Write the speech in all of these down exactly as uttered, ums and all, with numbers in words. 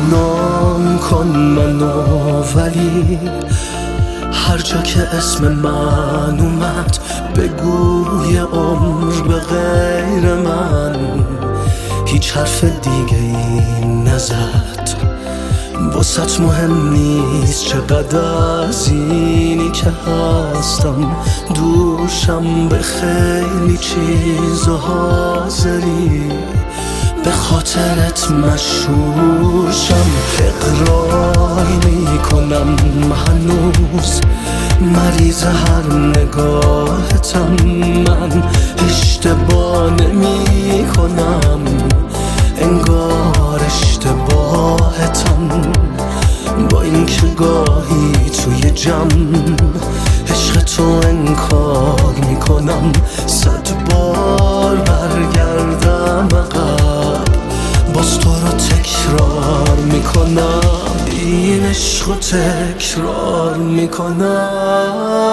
بدنام کن منو، ولی هر جا که اسم من اومد بگو یه عمر به غیر من هیچ حرف دیگه ای نزد. واسط مهم نیست چقدر از اینی که هستم دوشم، به خیلی چیزا حاضری، به خاطرت مشهوشم. اقرار میکنم هنوز مریض هر نگاهتم، من اشتباه نمی کنم، انگار اشتباهتم. با اینکه گاهی توی جمع عشق تو انکار میکنم، صد بار برگردم عقب باز تو رو تکرار میکنم، این عشق رو تکرار میکنم.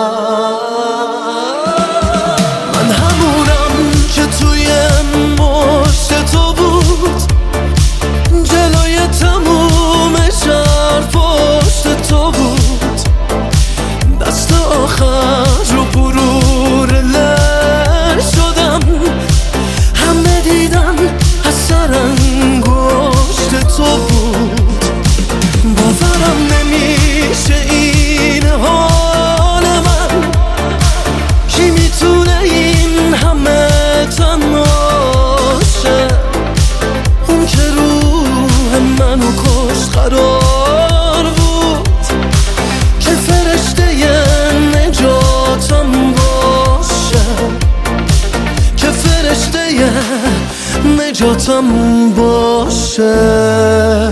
من همونم که توی مشت تو بود، جلوی تموم شهر پشت تو بود، دست آخر رو برور لر شدم، همه دیدن از سر انگشت تو بود. باورم نمیشه این حال من، کی میتونه این همه تنها شه؟ اون که روح منو کشت قرار بود که فرشته نجاتم باشه، که فرشته نجاتم باشه.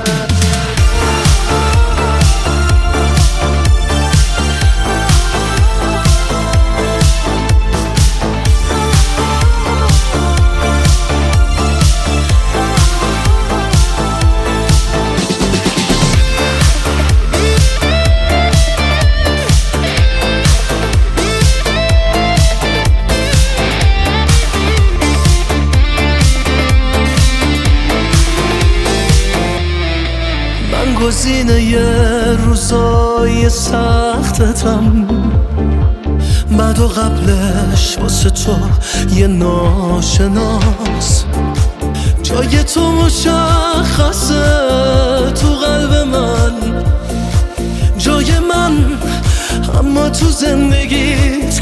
گزینه یه روزای سختتم، بعد و قبلش واسه تو یه ناشناس، جای تو مشخصه تو قلب من، جای من اما تو زندگیت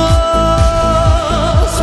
کجاست؟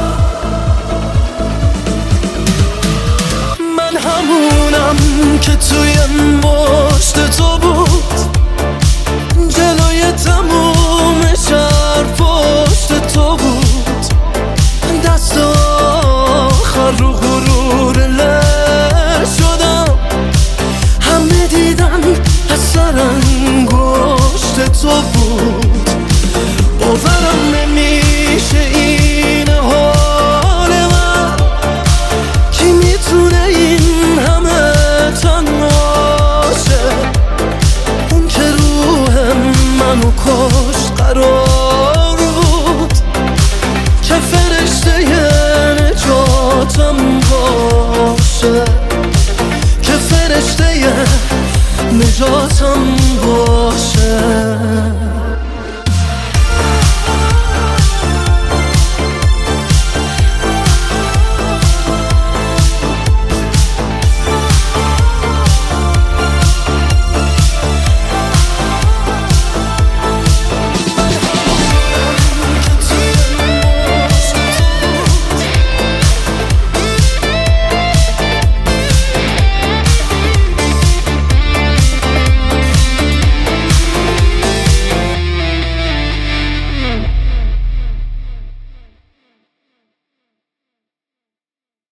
من همونم که توی مشت تو بود، جلوی تموم شهر پشت تو بود، دست آخر رو غرور لر شدم، همه دیدن از سر انگشت تو بود. باورم نمیشه این حال من، کی میتونه این همه تنها شه؟ اون که روح منو کشت قرار بود که فرشته نجاتم باشه، که فرشته نجاتم